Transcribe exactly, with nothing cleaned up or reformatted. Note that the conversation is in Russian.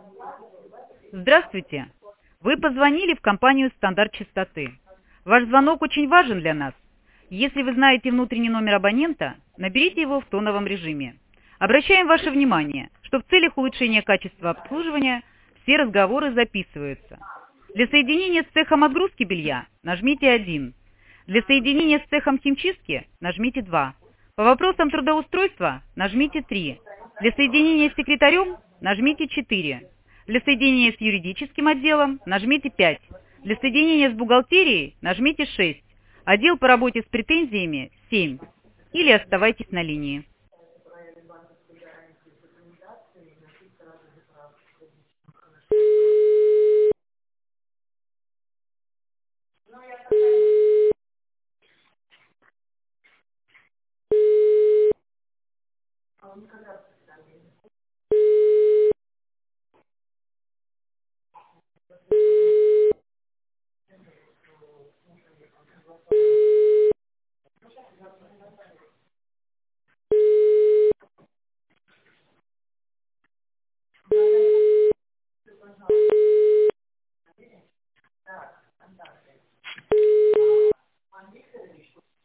Здравствуйте! Вы позвонили в компанию «Стандарт частоты». Ваш звонок очень важен для нас. Если вы знаете внутренний номер абонента, наберите его в тоновом режиме. Обращаем ваше внимание, что в целях улучшения качества обслуживания все разговоры записываются. Для соединения с цехом отгрузки белья нажмите один. Для соединения с цехом химчистки нажмите два. По вопросам трудоустройства нажмите три. Для соединения с секретарем нажмите четыре. Для соединения с юридическим отделом нажмите пять. Для соединения с бухгалтерией нажмите шесть. Отдел по работе с претензиями семь. Или оставайтесь на линии.